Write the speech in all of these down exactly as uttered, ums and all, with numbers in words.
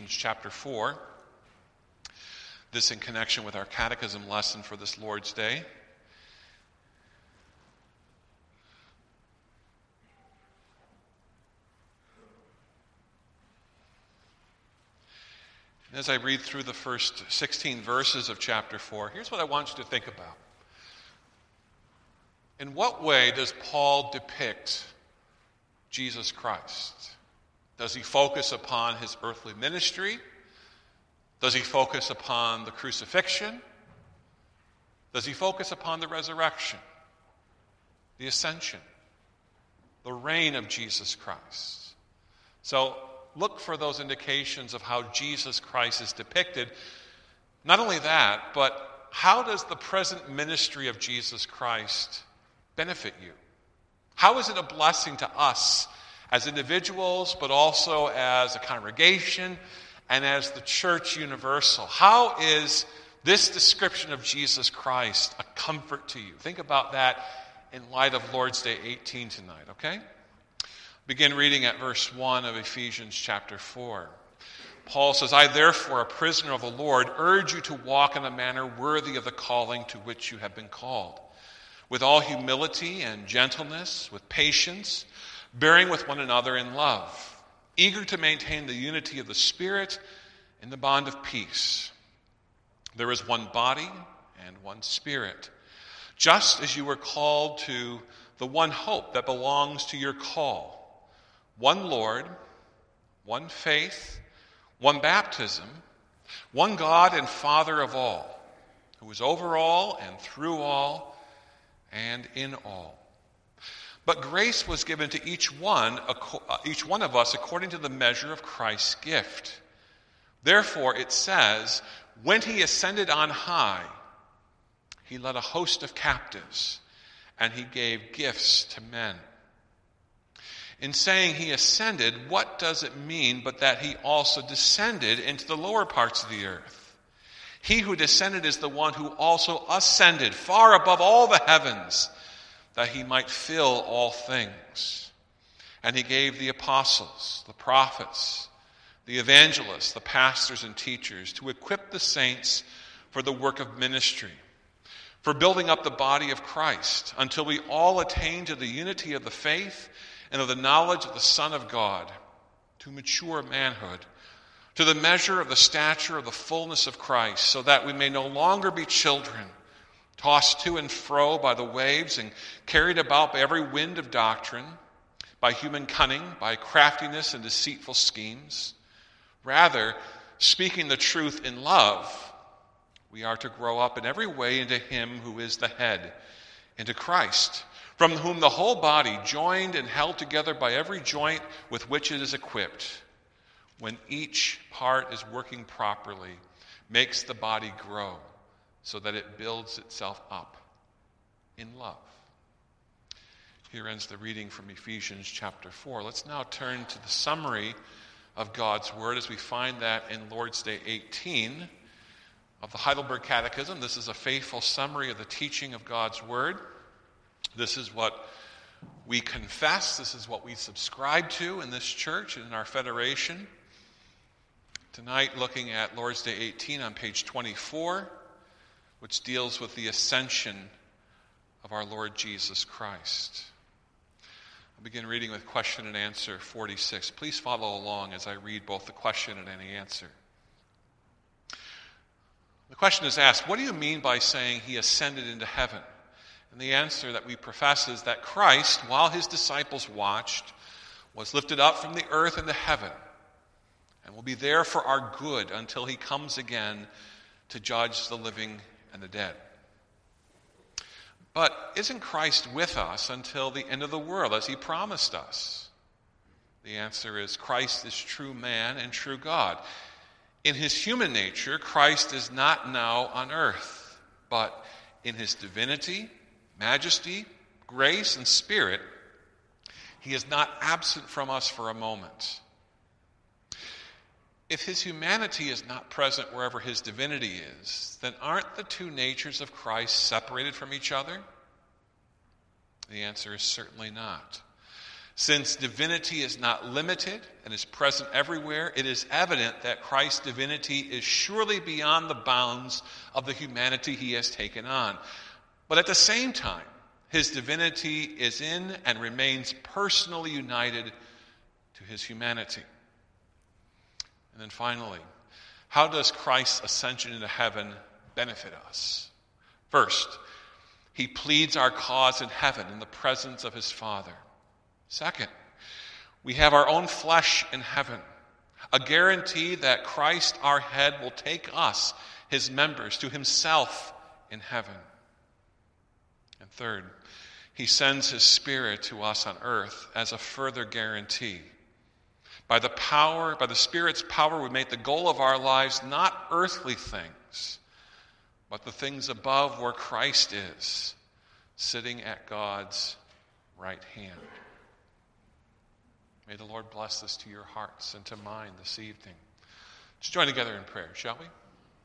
Ephesians chapter four. This in connection with our catechism lesson for this Lord's Day. As I read through the first sixteen verses of chapter four, here's what I want you to think about. In what way does Paul depict Jesus Christ? Does he focus upon his earthly ministry? Does he focus upon the crucifixion? Does he focus upon the resurrection, the ascension, the reign of Jesus Christ? So look for those indications of how Jesus Christ is depicted. Not only that, but how does the present ministry of Jesus Christ benefit you? How is it a blessing to us as individuals, but also as a congregation and as the church universal? How is this description of Jesus Christ a comfort to you? Think about that in light of Lord's Day eighteen tonight, okay? Begin reading at verse one of Ephesians chapter four. Paul says, I therefore, a prisoner of the Lord, urge you to walk in a manner worthy of the calling to which you have been called, with all humility and gentleness, with patience, bearing with one another in love, eager to maintain the unity of the Spirit in the bond of peace. There is one body and one Spirit, just as you were called to the one hope that belongs to your call. One Lord, one faith, one baptism, one God and Father of all, who is over all and through all and in all. But grace was given to each one, each one of us according to the measure of Christ's gift. Therefore, it says, when he ascended on high, he led a host of captives, and he gave gifts to men. In saying he ascended, what does it mean but that he also descended into the lower parts of the earth? He who descended is the one who also ascended far above all the heavens, that he might fill all things. And he gave the apostles, the prophets, the evangelists, the pastors and teachers to equip the saints for the work of ministry, for building up the body of Christ, until we all attain to the unity of the faith and of the knowledge of the Son of God, to mature manhood, to the measure of the stature of the fullness of Christ, so that we may no longer be children, tossed to and fro by the waves and carried about by every wind of doctrine, by human cunning, by craftiness and deceitful schemes. Rather, speaking the truth in love, we are to grow up in every way into him who is the head, into Christ, from whom the whole body, joined and held together by every joint with which it is equipped, when each part is working properly, makes the body grow so that it builds itself up in love. Here ends the reading from Ephesians chapter four. Let's now turn to the summary of God's Word as we find that in Lord's Day eighteen of the Heidelberg Catechism. This is a faithful summary of the teaching of God's Word. This is what we confess. This is what we subscribe to in this church and in our federation. Tonight, looking at Lord's Day eighteen on page twenty-four, which deals with the ascension of our Lord Jesus Christ. I'll begin reading with question and answer forty-six. Please follow along as I read both the question and any answer. The question is asked, what do you mean by saying he ascended into heaven? And the answer that we profess is that Christ, while his disciples watched, was lifted up from the earth into heaven and will be there for our good until he comes again to judge the living and the dead. But isn't Christ with us until the end of the world, as he promised us? The answer is Christ is true man and true God. In his human nature, Christ is not now on earth, but in his divinity, majesty, grace, and spirit, he is not absent from us for a moment. If his humanity is not present wherever his divinity is, then aren't the two natures of Christ separated from each other? The answer is certainly not. Since divinity is not limited and is present everywhere, it is evident that Christ's divinity is surely beyond the bounds of the humanity he has taken on. But at the same time, his divinity is in and remains personally united to his humanity. And then finally, how does Christ's ascension into heaven benefit us? First, he pleads our cause in heaven in the presence of his Father. Second, we have our own flesh in heaven, a guarantee that Christ, our head, will take us, his members, to himself in heaven. And third, he sends his Spirit to us on earth as a further guarantee. By the power, by the Spirit's power, we make the goal of our lives not earthly things, but the things above where Christ is, sitting at God's right hand. May the Lord bless this to your hearts and to mine this evening. Let's join together in prayer, shall we?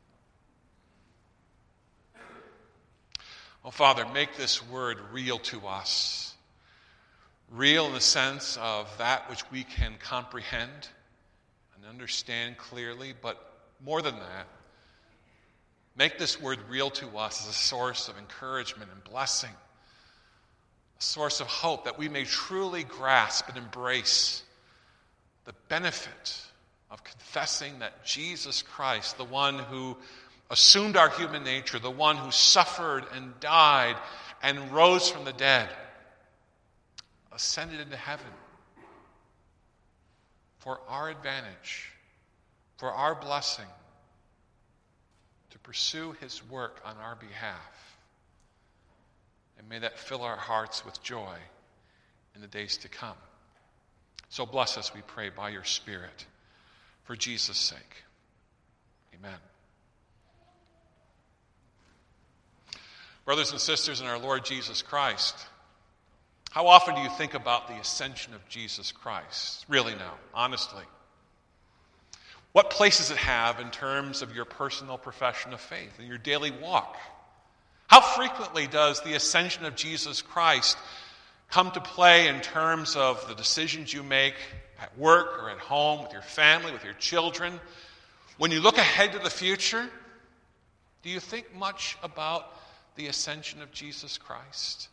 Oh, Father, make this word real to us. Real in the sense of that which we can comprehend and understand clearly, but more than that, make this word real to us as a source of encouragement and blessing, a source of hope that we may truly grasp and embrace the benefit of confessing that Jesus Christ, the one who assumed our human nature, the one who suffered and died and rose from the dead, ascended into heaven for our advantage, for our blessing, to pursue his work on our behalf. And may that fill our hearts with joy in the days to come. So bless us, we pray, by your Spirit, for Jesus' sake. Amen. Brothers and sisters in our Lord Jesus Christ, how often do you think about the ascension of Jesus Christ? Really now, honestly. What place does it have in terms of your personal profession of faith and your daily walk? How frequently does the ascension of Jesus Christ come to play in terms of the decisions you make at work or at home, with your family, with your children? When you look ahead to the future, do you think much about the ascension of Jesus Christ?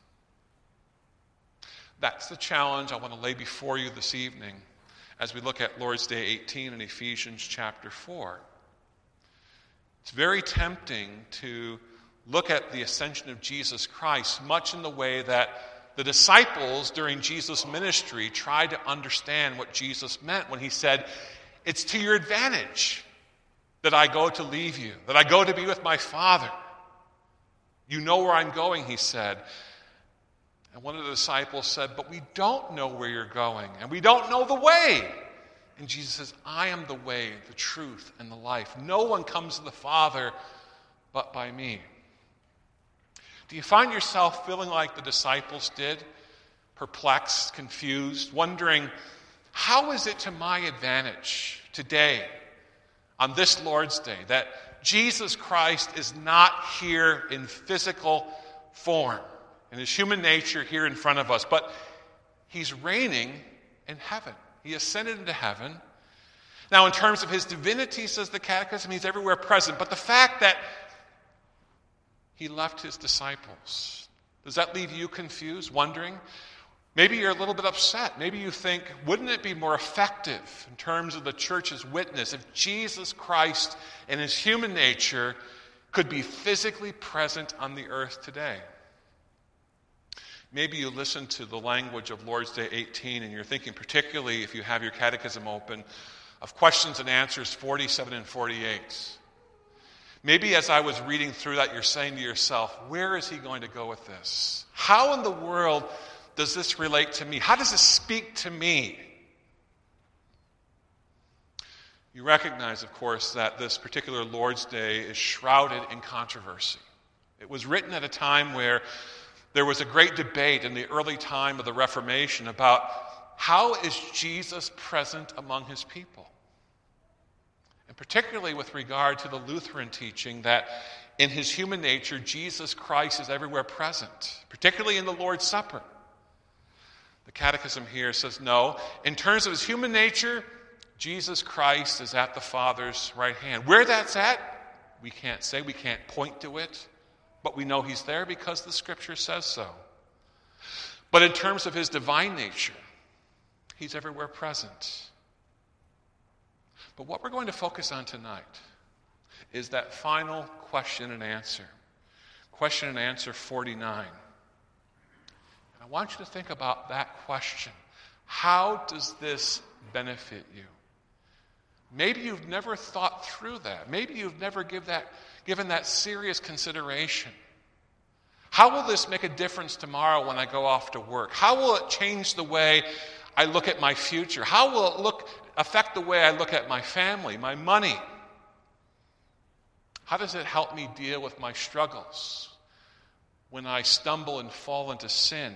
That's the challenge I want to lay before you this evening as we look at Lord's Day eighteen in Ephesians chapter four. It's very tempting to look at the ascension of Jesus Christ much in the way that the disciples during Jesus' ministry tried to understand what Jesus meant when he said, "It's to your advantage that I go to leave you, that I go to be with my Father. You know where I'm going," he said. And one of the disciples said, "But we don't know where you're going, and we don't know the way." And Jesus says, "I am the way, the truth, and the life. No one comes to the Father but by me." Do you find yourself feeling like the disciples did, perplexed, confused, wondering, how is it to my advantage today, on this Lord's Day, that Jesus Christ is not here in physical form, in his human nature here in front of us, but he's reigning in heaven. He ascended into heaven. Now, in terms of his divinity, says the Catechism, he's everywhere present. But the fact that he left his disciples, does that leave you confused, wondering? Maybe you're a little bit upset. Maybe you think, wouldn't it be more effective in terms of the church's witness if Jesus Christ in his human nature could be physically present on the earth today? Maybe you listen to the language of Lord's Day eighteen and you're thinking, particularly if you have your catechism open, of questions and answers forty-seven and forty-eight. Maybe as I was reading through that, you're saying to yourself, where is he going to go with this? How in the world does this relate to me? How does this speak to me? You recognize, of course, that this particular Lord's Day is shrouded in controversy. It was written at a time where there was a great debate in the early time of the Reformation about how is Jesus present among his people? And particularly with regard to the Lutheran teaching that in his human nature, Jesus Christ is everywhere present, particularly in the Lord's Supper. The Catechism here says no. In terms of his human nature, Jesus Christ is at the Father's right hand. Where that's at, we can't say. We can't point to it. But we know he's there because the Scripture says so. But in terms of his divine nature, he's everywhere present. But what we're going to focus on tonight is that final question and answer. Question and answer forty-nine. And I want you to think about that question. How does this benefit you? Maybe you've never thought through that. Maybe you've never give that, given that serious consideration. How will this make a difference tomorrow when I go off to work? How will it change the way I look at my future? How will it look affect the way I look at my family, my money? How does it help me deal with my struggles when I stumble and fall into sin?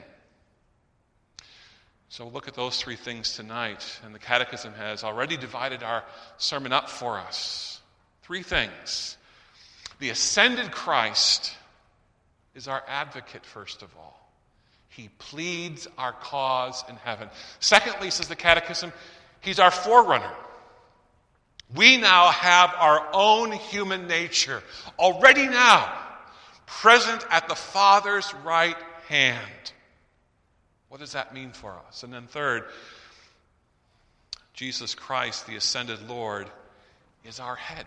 So we'll look at those three things tonight, and the Catechism has already divided our sermon up for us. Three things. The ascended Christ is our advocate, first of all. He pleads our cause in heaven. Secondly, says the Catechism, he's our forerunner. We now have our own human nature, already now, present at the Father's right hand. What does that mean for us? And then third, Jesus Christ, the ascended Lord, is our head.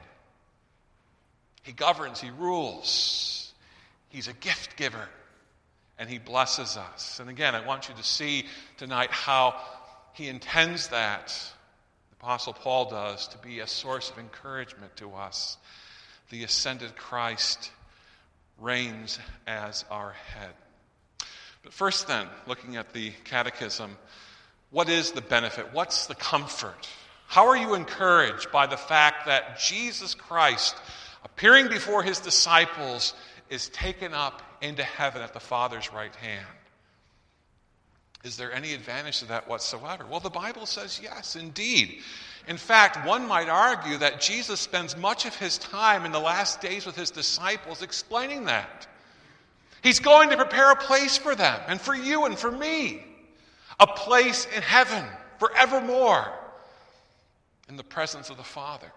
He governs, he rules. He's a gift giver, and he blesses us. And again, I want you to see tonight how he intends that, the Apostle Paul does, to be a source of encouragement to us. The ascended Christ reigns as our head. But first then, looking at the Catechism, what is the benefit? What's the comfort? How are you encouraged by the fact that Jesus Christ, appearing before his disciples, is taken up into heaven at the Father's right hand? Is there any advantage to that whatsoever? Well, the Bible says yes, indeed. In fact, one might argue that Jesus spends much of his time in the last days with his disciples explaining that. He's going to prepare a place for them, and for you and for me. A place in heaven, forevermore, in the presence of the Father.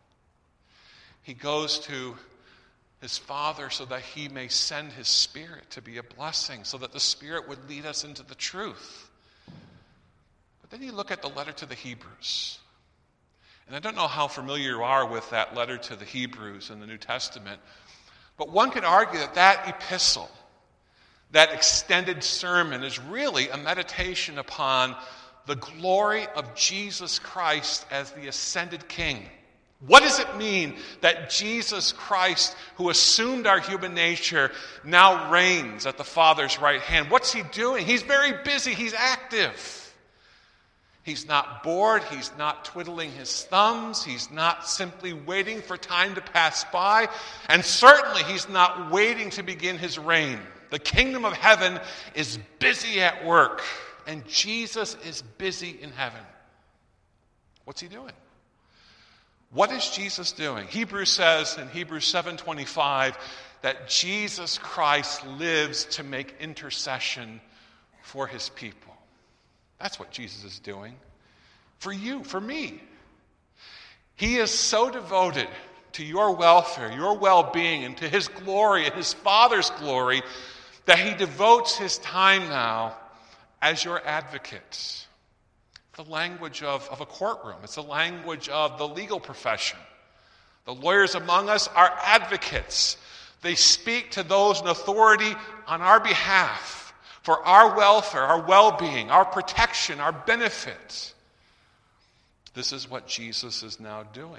He goes to his Father so that he may send his Spirit to be a blessing, so that the Spirit would lead us into the truth. But then you look at the letter to the Hebrews. And I don't know how familiar you are with that letter to the Hebrews in the New Testament, but one could argue that that epistle, that extended sermon, is really a meditation upon the glory of Jesus Christ as the ascended King. What does it mean that Jesus Christ, who assumed our human nature, now reigns at the Father's right hand? What's he doing? He's very busy. He's active. He's not bored. He's not twiddling his thumbs. He's not simply waiting for time to pass by. And certainly he's not waiting to begin his reign. The kingdom of heaven is busy at work, and Jesus is busy in heaven. What's he doing? What is Jesus doing? Hebrews says in Hebrews seven twenty-five that Jesus Christ lives to make intercession for his people. That's what Jesus is doing. For you, for me. He is so devoted to your welfare, your well-being, and to his glory and his Father's glory that he devotes his time now as your advocate. The language of, of a courtroom. It's the language of the legal profession. The lawyers among us are advocates. They speak to those in authority on our behalf for our welfare, our well-being, our protection, our benefit. This is what Jesus is now doing.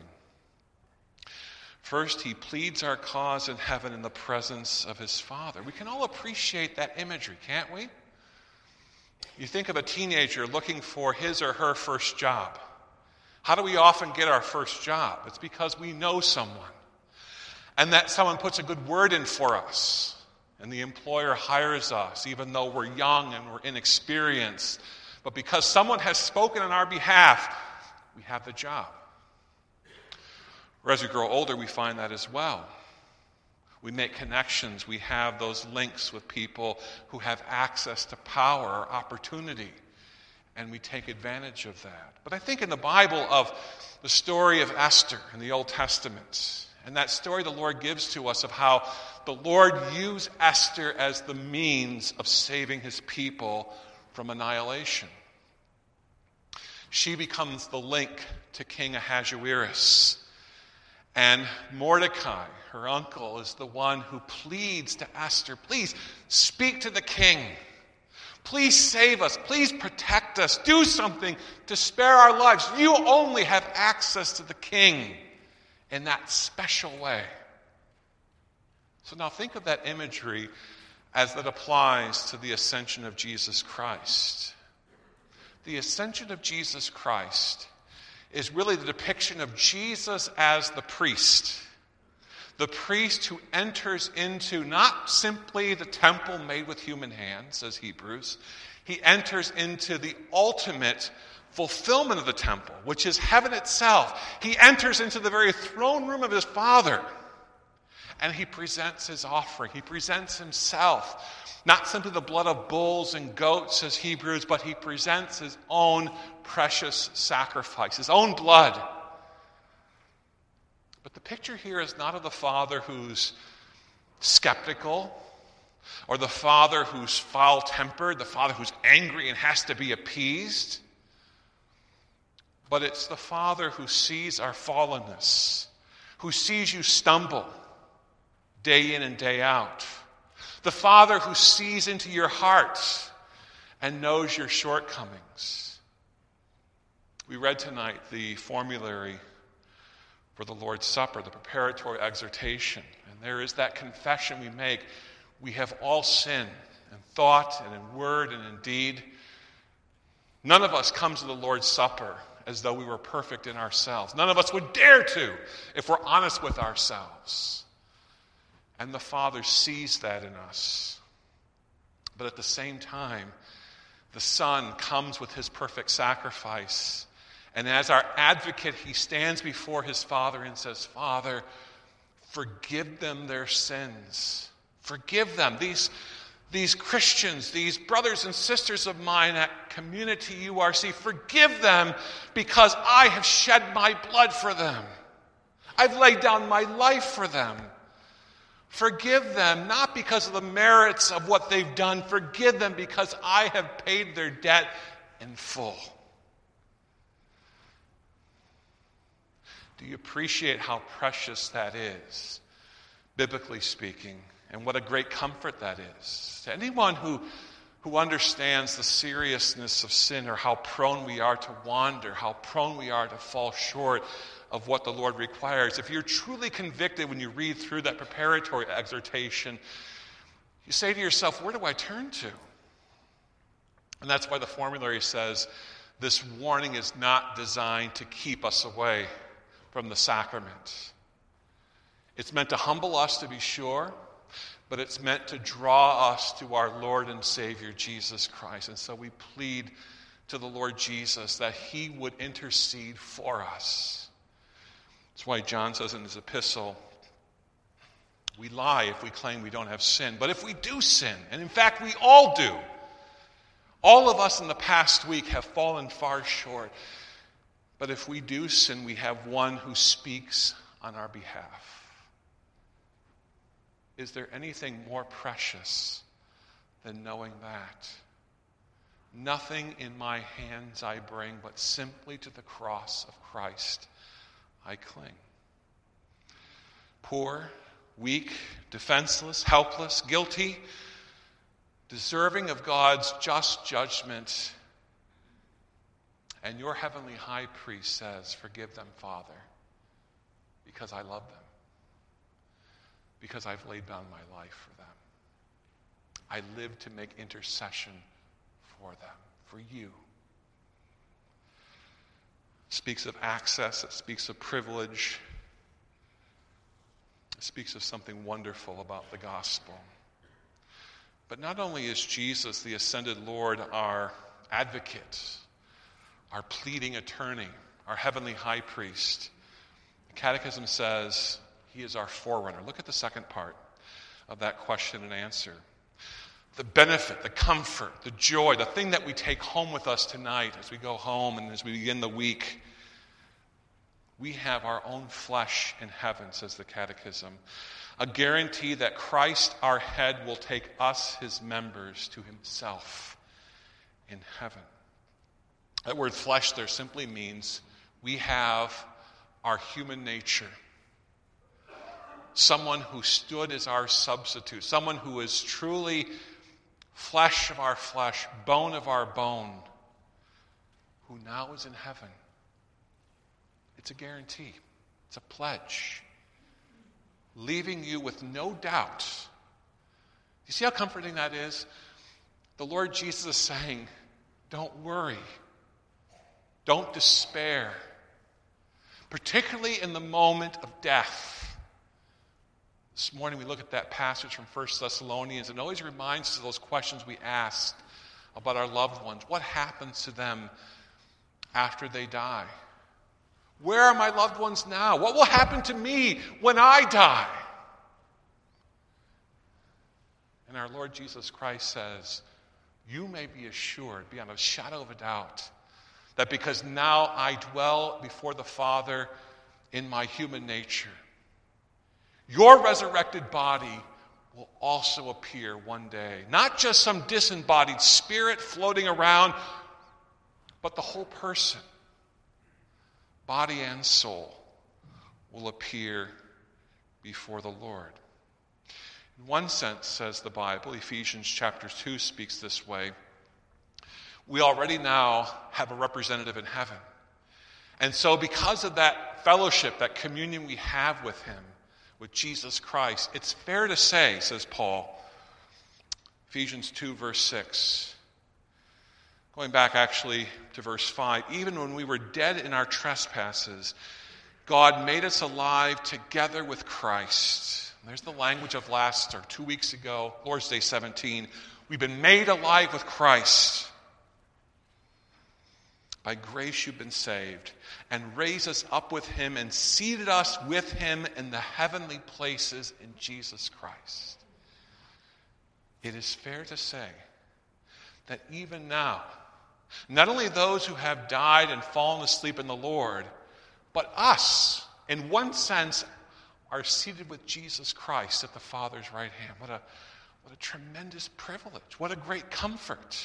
First, he pleads our cause in heaven in the presence of his Father. We can all appreciate that imagery, can't we? You think of a teenager looking for his or her first job. How do we often get our first job? It's because we know someone. And that someone puts a good word in for us. And the employer hires us, even though we're young and we're inexperienced. But because someone has spoken on our behalf, we have the job. Or as we grow older, we find that as well. We make connections. We have those links with people who have access to power or opportunity. and we take advantage of that. But I think in the Bible of the story of Esther in the Old Testament, and that story the Lord gives to us of how the Lord used Esther as the means of saving his people from annihilation. She becomes the link to King Ahasuerus. And Mordecai, her uncle, is the one who pleads to Esther, please speak to the king. Please save us. Please protect us. Do something to spare our lives. You only have access to the king in that special way. So now think of that imagery as that applies to the ascension of Jesus Christ. The ascension of Jesus Christ is really the depiction of Jesus as the priest. The priest who enters into not simply the temple made with human hands, says Hebrews. He enters into the ultimate fulfillment of the temple, which is heaven itself. He enters into the very throne room of his Father. And he presents his offering. He presents himself. Not simply the blood of bulls and goats, says Hebrews, but he presents his own precious sacrifice, his own blood. But the picture here is not of the father who's skeptical, or the father who's foul-tempered, the father who's angry and has to be appeased. But it's the father who sees our fallenness, who sees you stumble day in and day out. The father who sees into your heart and knows your shortcomings. We read tonight the formulary for the Lord's Supper, the preparatory exhortation. And there is that confession we make. We have all sinned in thought and in word and in deed. None of us comes to the Lord's Supper as though we were perfect in ourselves. None of us would dare to if we're honest with ourselves. And the Father sees that in us. But at the same time, the Son comes with his perfect sacrifice. And as our advocate, he stands before his Father and says, Father, forgive them their sins. Forgive them. These, these Christians, these brothers and sisters of mine at Community U R C, forgive them because I have shed my blood for them. I've laid down my life for them. Forgive them, not because of the merits of what they've done. Forgive them because I have paid their debt in full. Do you appreciate how precious that is, biblically speaking, and what a great comfort that is? To anyone who, who understands the seriousness of sin, or how prone we are to wander, how prone we are to fall short of what the Lord requires, if you're truly convicted when you read through that preparatory exhortation, you say to yourself, where do I turn to? And that's why the formulary says this warning is not designed to keep us away from the sacrament. It's meant to humble us, to be sure, but it's meant to draw us to our Lord and Savior, Jesus Christ. And so we plead to the Lord Jesus that he would intercede for us. That's why John says in his epistle, we lie if we claim we don't have sin. But if we do sin, and in fact we all do, all of us in the past week have fallen far short. But if we do sin, we have one who speaks on our behalf. Is there anything more precious than knowing that? Nothing in my hands I bring, but simply to the cross of Christ I cling. Poor, weak, defenseless, helpless, guilty, deserving of God's just judgment. And your heavenly high priest says, forgive them, Father, because I love them. Because I've laid down my life for them. I live to make intercession for them, for you. It speaks of access, it speaks of privilege. It speaks of something wonderful about the gospel. But not only is Jesus, the ascended Lord, our advocate, our pleading attorney, our heavenly high priest. The Catechism says he is our forerunner. Look at the second part of that question and answer. the benefit, the comfort, the joy, the thing that we take home with us tonight as we go home and as we begin the week. We have our own flesh in heaven, says the Catechism. A guarantee that Christ, our head, will take us, his members, to himself in heaven. That word flesh there simply means we have our human nature. Someone who stood as our substitute. Someone who is truly flesh of our flesh, bone of our bone, who now is in heaven. It's a guarantee. It's a pledge. Leaving you with no doubt. You see how comforting that is? The Lord Jesus is saying, don't worry. Don't despair. Particularly in the moment of death. This morning we look at that passage from First Thessalonians, and it always reminds us of those questions we asked about our loved ones. What happens to them after they die? Where are my loved ones now? What will happen to me when I die? And our Lord Jesus Christ says, you may be assured, beyond a shadow of a doubt, that because now I dwell before the Father in my human nature, your resurrected body will also appear one day. Not just some disembodied spirit floating around, but the whole person, body and soul, will appear before the Lord. In one sense, says the Bible, Ephesians chapter two speaks this way, we already now have a representative in heaven. And so because of that fellowship, that communion we have with him, with Jesus Christ, it's fair to say, says Paul, Ephesians two, verse six, going back actually to verse five, even when we were dead in our trespasses, God made us alive together with Christ. And there's the language of last, or two weeks ago, Lord's Day seventeen. We've been made alive with Christ. By grace you've been saved, and raised us up with him and seated us with him in the heavenly places in Jesus Christ. It is fair to say that even now, not only those who have died and fallen asleep in the Lord, but us, in one sense, are seated with Jesus Christ at the Father's right hand. What a, what a tremendous privilege. What a great comfort.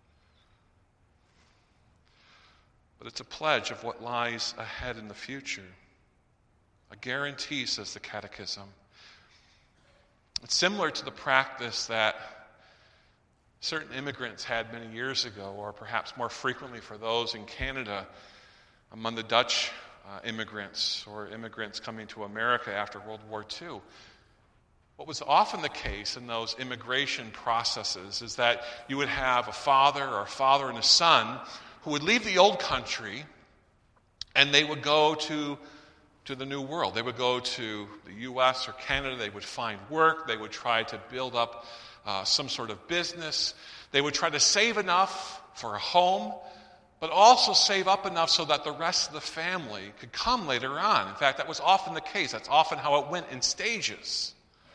But it's a pledge of what lies ahead in the future. A guarantee, says the Catechism. It's similar to the practice that certain immigrants had many years ago, or perhaps more frequently for those in Canada, among the Dutch uh, immigrants or immigrants coming to America after World War Two. What was often the case in those immigration processes is that you would have a father or a father and a son who would leave the old country and they would go to, to the new world. They would go to the U S or Canada. They would find work. They would try to build up uh, some sort of business. They would try to save enough for a home, but also save up enough so that the rest of the family could come later on. In fact, that was often the case. That's often how it went in stages.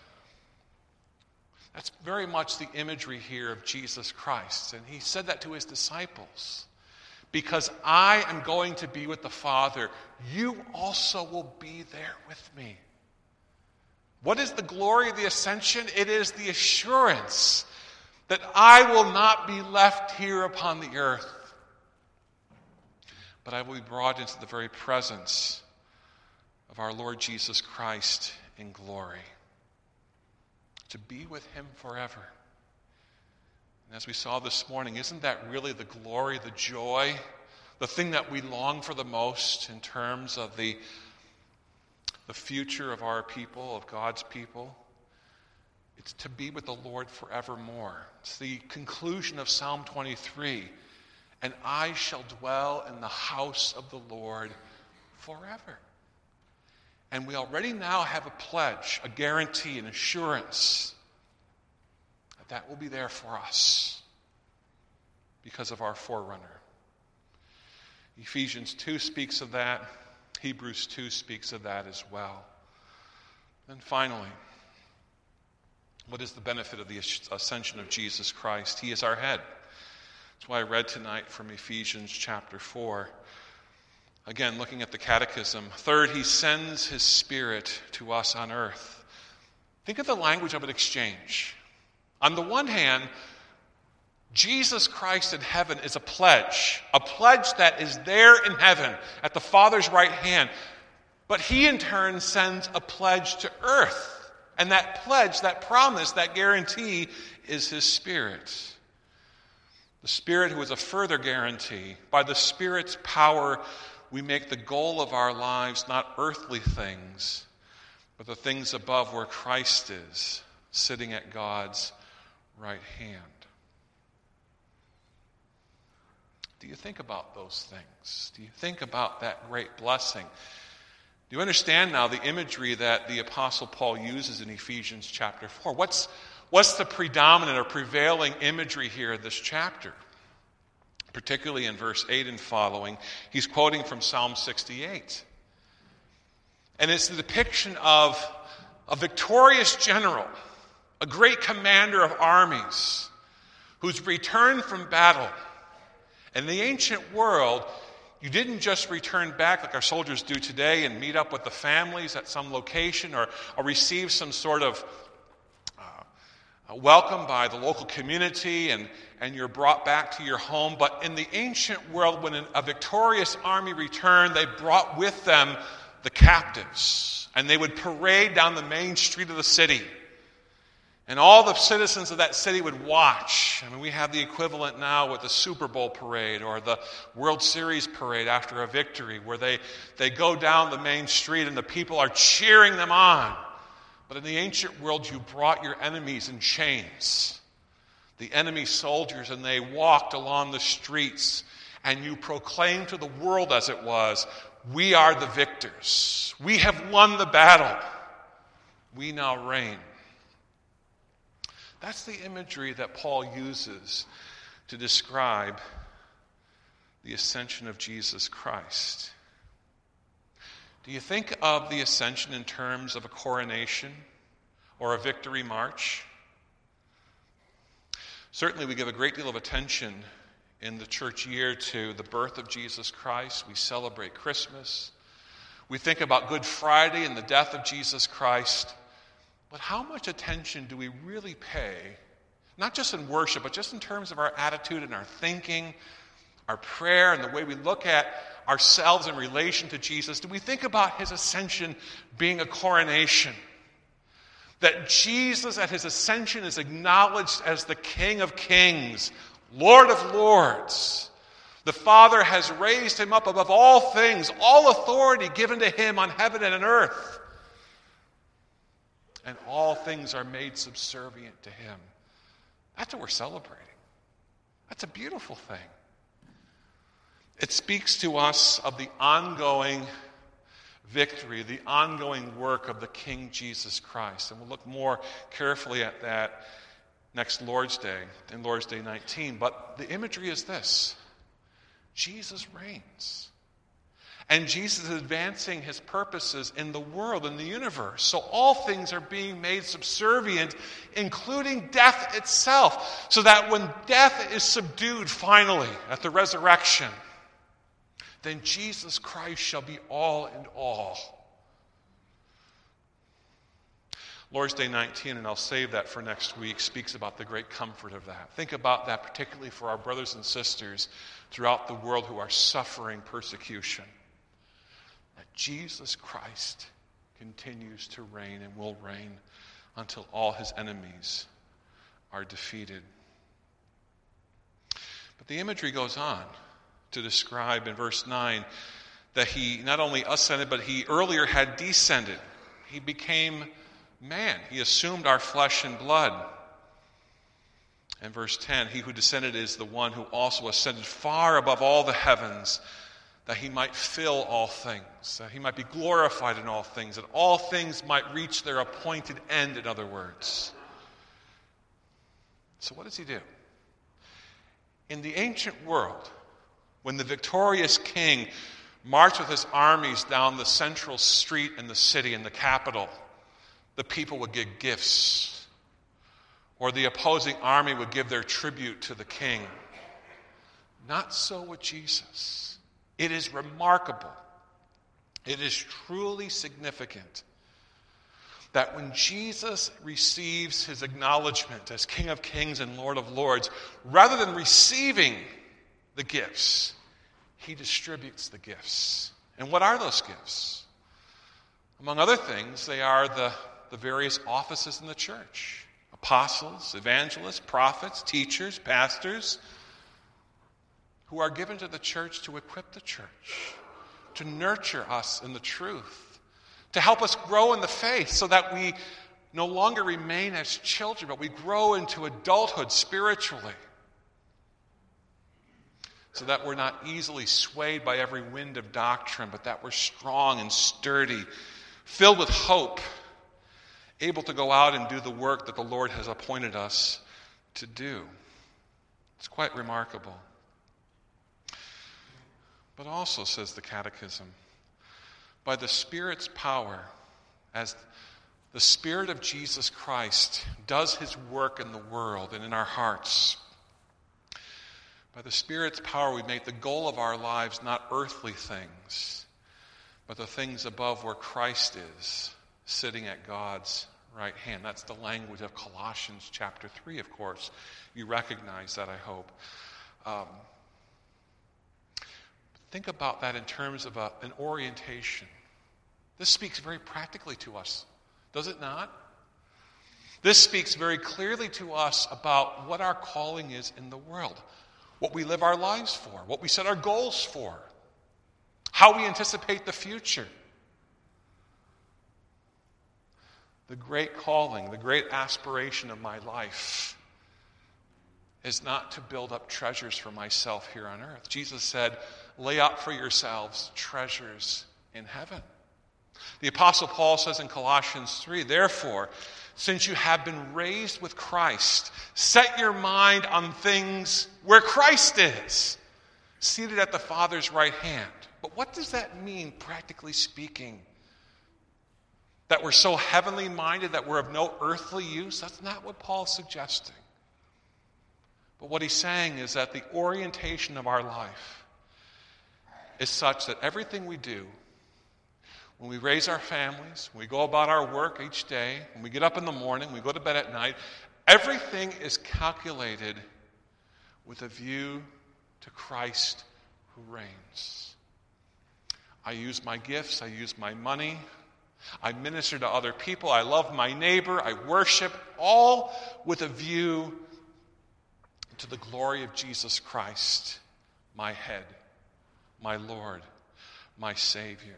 That's very much the imagery here of Jesus Christ. And he said that to his disciples. Because I am going to be with the Father, you also will be there with me. What is the glory of the ascension? It is the assurance that I will not be left here upon the earth, but I will be brought into the very presence of our Lord Jesus Christ in glory, to be with him forever. And as we saw this morning, isn't that really the glory, the joy, the thing that we long for the most in terms of the, the future of our people, of God's people? It's to be with the Lord forevermore. It's the conclusion of Psalm twenty-three. And I shall dwell in the house of the Lord forever. And we already now have a pledge, a guarantee, an assurance that that will be there for us because of our forerunner. Ephesians two speaks of that. Hebrews two speaks of that as well. And finally, What is the benefit of the ascension of Jesus Christ? He is our head. That's why I read tonight from Ephesians chapter four. Again, looking at the catechism. Third, he sends his Spirit to us on earth. Think of the language of an exchange. On the one hand, Jesus Christ in heaven is a pledge, a pledge that is there in heaven at the Father's right hand. But he in turn sends a pledge to earth. And that pledge, that promise, that guarantee is his Spirit. The Spirit who is a further guarantee. By the Spirit's power, we make the goal of our lives not earthly things, but the things above where Christ is, sitting at God's right hand. Do you think about those things? Do you think about that great blessing? Do you understand now the imagery that the Apostle Paul uses in Ephesians chapter four? What's, what's the predominant or prevailing imagery here in this chapter? Particularly in verse eight and following, he's quoting from Psalm sixty-eight. And it's the depiction of a victorious general, a great commander of armies, who's returned from battle. In the ancient world, you didn't just return back like our soldiers do today and meet up with the families at some location or, or receive some sort of uh, welcome by the local community and, and you're brought back to your home. But in the ancient world, when a victorious army returned, they brought with them the captives. And they would parade down the main street of the city. And all the citizens of that city would watch. I mean, we have the equivalent now with the Super Bowl parade or the World Series parade after a victory, where they, they go down the main street and the people are cheering them on. But in the ancient world, you brought your enemies in chains, the enemy soldiers, and they walked along the streets, and you proclaimed to the world as it was, we are the victors. We have won the battle. We now reign. That's the imagery that Paul uses to describe the ascension of Jesus Christ. Do you think of the ascension in terms of a coronation or a victory march? Certainly we give a great deal of attention in the church year to the birth of Jesus Christ. We celebrate Christmas. We think about Good Friday and the death of Jesus Christ. But how much attention do we really pay, not just in worship, but just in terms of our attitude and our thinking, our prayer, and the way we look at ourselves in relation to Jesus? Do we think about his ascension being a coronation? That Jesus at his ascension is acknowledged as the King of Kings, Lord of Lords. The Father has raised him up above all things, all authority given to him on heaven and on earth. And all things are made subservient to him. That's what we're celebrating. That's a beautiful thing. It speaks to us of the ongoing victory, the ongoing work of the King Jesus Christ. And we'll look more carefully at that next Lord's Day, in Lord's Day nineteen. But the imagery is this: Jesus reigns. And Jesus is advancing his purposes in the world, in the universe. So all things are being made subservient, including death itself. So that when death is subdued finally at the resurrection, then Jesus Christ shall be all in all. Lord's Day nineteen, and I'll save that for next week, speaks about the great comfort of that. Think about that particularly for our brothers and sisters throughout the world who are suffering persecution. That Jesus Christ continues to reign and will reign until all his enemies are defeated. But the imagery goes on to describe in verse nine that he not only ascended, but he earlier had descended. He became man. He assumed our flesh and blood. And verse ten, he who descended is the one who also ascended far above all the heavens, that he might fill all things, that he might be glorified in all things, that all things might reach their appointed end, in other words. So what does he do? In the ancient world, when the victorious king marched with his armies down the central street in the city, in the capital, the people would give gifts. or the opposing army would give their tribute to the king. Not so with Jesus. It is remarkable. It is truly significant that when Jesus receives his acknowledgement as King of Kings and Lord of Lords, rather than receiving the gifts, he distributes the gifts. And what are those gifts? Among other things, they are the, the various offices in the church. Apostles, evangelists, prophets, teachers, pastors, who are given to the church to equip the church, to nurture us in the truth, to help us grow in the faith so that we no longer remain as children, but we grow into adulthood spiritually, so that we're not easily swayed by every wind of doctrine, but that we're strong and sturdy, filled with hope, able to go out and do the work that the Lord has appointed us to do. It's quite remarkable. But also, says the Catechism, by the Spirit's power, as the Spirit of Jesus Christ does his work in the world and in our hearts, by the Spirit's power we make the goal of our lives not earthly things, but the things above where Christ is, sitting at God's right hand. That's the language of Colossians chapter three, of course. You recognize that, I hope. Um, think about that in terms of a, an orientation. This speaks very practically to us, does it not? This speaks very clearly to us about what our calling is in the world, what we live our lives for, what we set our goals for, how we anticipate the future. The great calling, the great aspiration of my life is not to build up treasures for myself here on earth. Jesus said, lay up for yourselves treasures in heaven. The Apostle Paul says in Colossians three, therefore, since you have been raised with Christ, set your mind on things where Christ is, seated at the Father's right hand. But what does that mean, practically speaking? That we're so heavenly minded that we're of no earthly use? That's not what Paul's suggesting. But what he's saying is that the orientation of our life is such that everything we do, when we raise our families, when we go about our work each day, when we get up in the morning, when we go to bed at night, everything is calculated with a view to Christ who reigns. I use my gifts, I use my money, I minister to other people, I love my neighbor, I worship, all with a view to the glory of Jesus Christ, my head, my Lord, my Savior.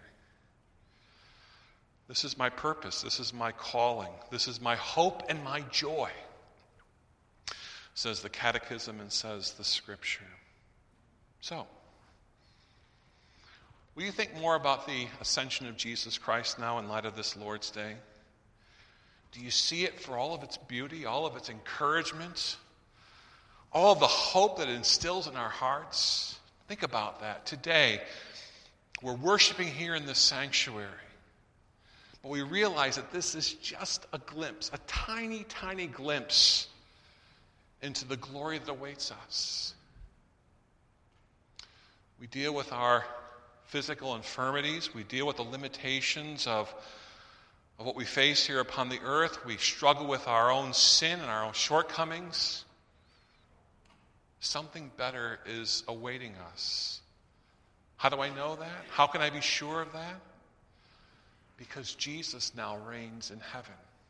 This is my purpose, this is my calling, this is my hope and my joy, says the Catechism and says the Scripture. So, will you think more about the ascension of Jesus Christ now in light of this Lord's Day? Do you see it for all of its beauty, all of its encouragement, all of the hope that it instills in our hearts? Think about that. Today, we're worshiping here in this sanctuary, but we realize that this is just a glimpse, a tiny, tiny glimpse into the glory that awaits us. We deal with our physical infirmities. We deal with the limitations of, of what we face here upon the earth. We struggle with our own sin and our own shortcomings. Something better is awaiting us. How do I know that? How can I be sure of that? Because Jesus now reigns in heaven.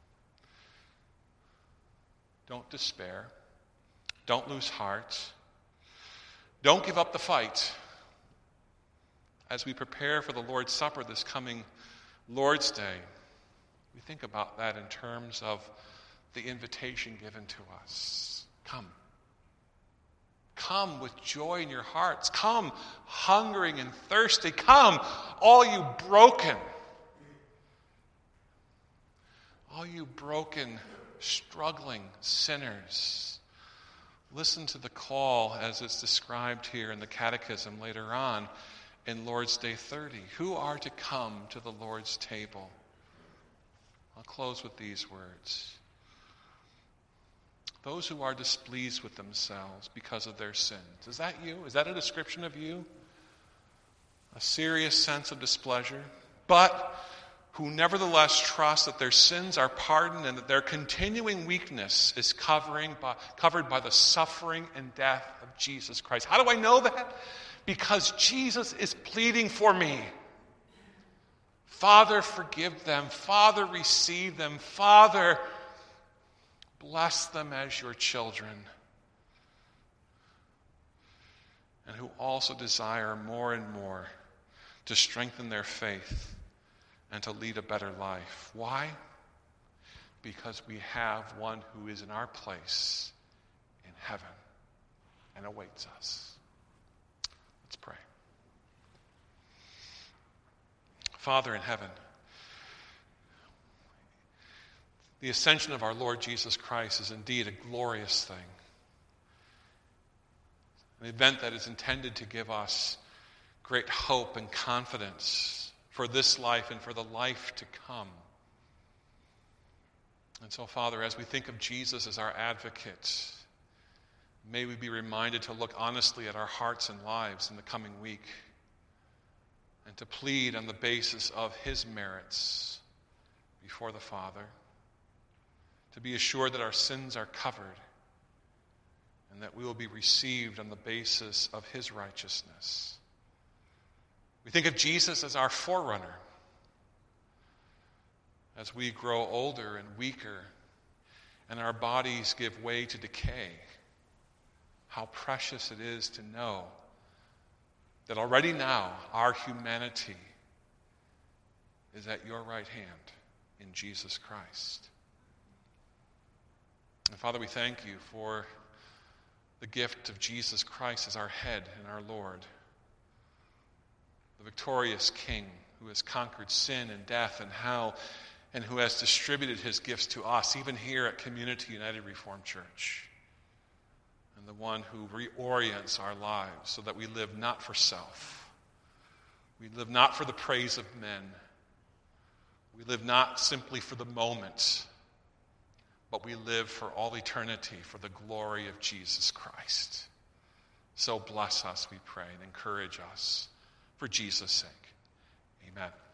Don't despair. Don't lose heart. Don't give up the fight. As we prepare for the Lord's Supper this coming Lord's Day, we think about that in terms of the invitation given to us. Come. Come with joy in your hearts. Come hungering and thirsty. Come, all you broken. All you broken, struggling sinners. Listen to the call as it's described here in the Catechism later on in Lord's Day thirty. Who are to come to the Lord's table? I'll close with these words. those who are displeased with themselves because of their sins. Is that you? Is that a description of you? A serious sense of displeasure, but who nevertheless trust that their sins are pardoned and that their continuing weakness is covering by, covered by the suffering and death of Jesus Christ. How do I know that? Because Jesus is pleading for me. Father, forgive them. Father, receive them. Father, bless them as your children. And who also desire more and more to strengthen their faith and to lead a better life. Why? Because we have one who is in our place in heaven and awaits us. Let's pray. Father in heaven, the ascension of our Lord Jesus Christ is indeed a glorious thing. An event that is intended to give us great hope and confidence for this life and for the life to come. And so, Father, as we think of Jesus as our advocate, may we be reminded to look honestly at our hearts and lives in the coming week and to plead on the basis of his merits before the Father, to be assured that our sins are covered and that we will be received on the basis of his righteousness. We think of Jesus as our forerunner. As we grow older and weaker and our bodies give way to decay, how precious it is to know that already now our humanity is at your right hand in Jesus Christ. And Father, we thank you for the gift of Jesus Christ as our head and our Lord, the victorious King who has conquered sin and death and hell, and who has distributed his gifts to us, even here at Community United Reformed Church. And the one who reorients our lives so that we live not for self. We live not for the praise of men. We live not simply for the moment, but we live for all eternity for the glory of Jesus Christ. So bless us, we pray, and encourage us for Jesus' sake. Amen.